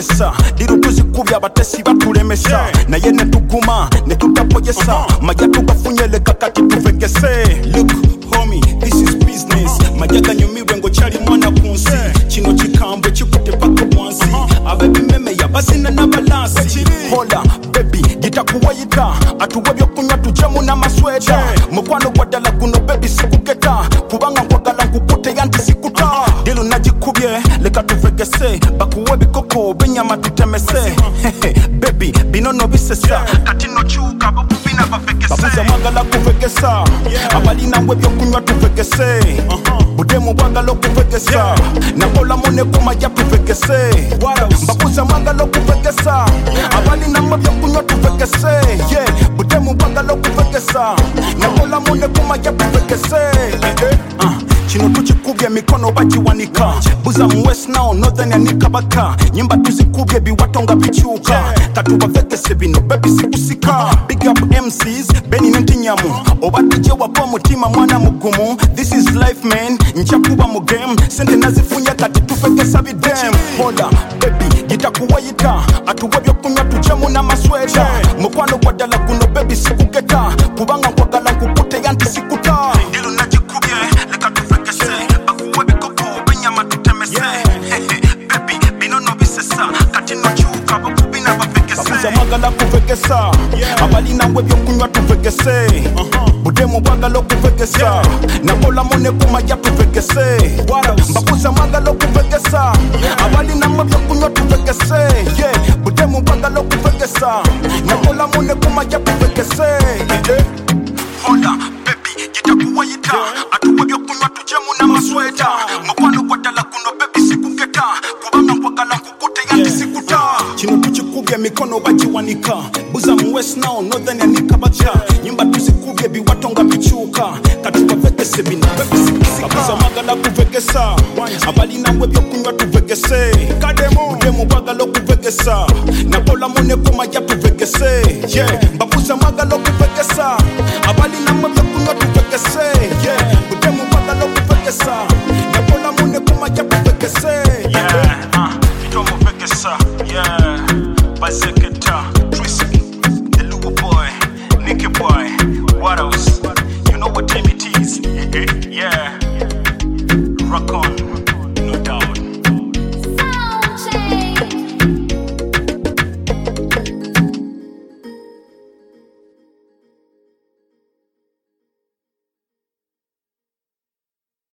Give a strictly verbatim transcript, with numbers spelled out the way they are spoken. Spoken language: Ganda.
tuvegesa diru tuzikubya abatesi batulemesa naye ne tuguma ne tutapoyesa majja tugafunyeleka kati tuvegese. Look homie, this is business. Majaga nyumirwe ngo cyali mwana kunsi kino kikambwe kikute paka wansi abebimeme yabasina n'abalansi. Hola baby gitakuwayita atuwa byokunywa tujemu n'amasweta mukwano gwadala guno baby sikugeta kubanga nkwagala nkukute yanti sikuta dilu nagikubye leka tuvegese bakuwe bikoko binyama tutemese. Baby binono bisesa kati no chuka bokubina bavegese babuza mwagala kuvegesa abalina ngwe byokunywa tuvegese budemu bwagala okuvegesa nakola mone kumajja tuvegese babuza mwagala okuvegesa abalina ngwe byokunywa tuvegese budemu bwagala okuvegesa nakola mone kumajja tuvegese. Kino tukikubye mikono bagiwanika buza mu west now northern yanika baka nyimba tuzikubye biwatonga bicyuka katubavegese bino baby sikusika. Big up M Cs Beni n'Intinyamu oba tije wako mutima mwana mugumu. This is life man nchakuba mu game sente nazifunya kati tuvegesa bidem. Hola baby gitakuwayita atuwa byokunywa tujemu n'amasweta mukwano gwadala guno baby sikugeta kubanga nkwagala nkukute yanti sikuta dilu nagikubye leka tuvegese bakuwe bikoko binyama tutemese. Baby binono bisesa kati no chuka bakubina bavegese babuza mwagala kuvegesa abalina ngwe byokunywa tuvegese budemu bwagala okuvegesa nakola mone kumajja tuvegese babuza mwagala okuvegesa abalina ngwe byokunywa tuvegese budemu bwagala okuvegesa nakola mone kumajja tuvegese. Hola baby gitakuwayita atuwe byokunywa tujemu n'amasweta mukwano gwadala guno baby sikugeta kubanga nkwagala nkukute yanti sikuta. Kino tukikubye mikono bagiwanika buza mu west now northern yanika baka nyimba tuzikubye biwatonga bicyuka katubavegese bino baby sikusika babuza mwagala kuvegesa abalina ngwe byokunywa tuvegese budemu bwagala okuvegesa nakola mone kumajja tuvegese babuza mwagala okuvegesa abalina ngwe byokunywa tuvegese budemu bwagala okuvegesa nakola mone kumajja tuvegese. Yeah, uh, ito muvegesa, yeah, baseke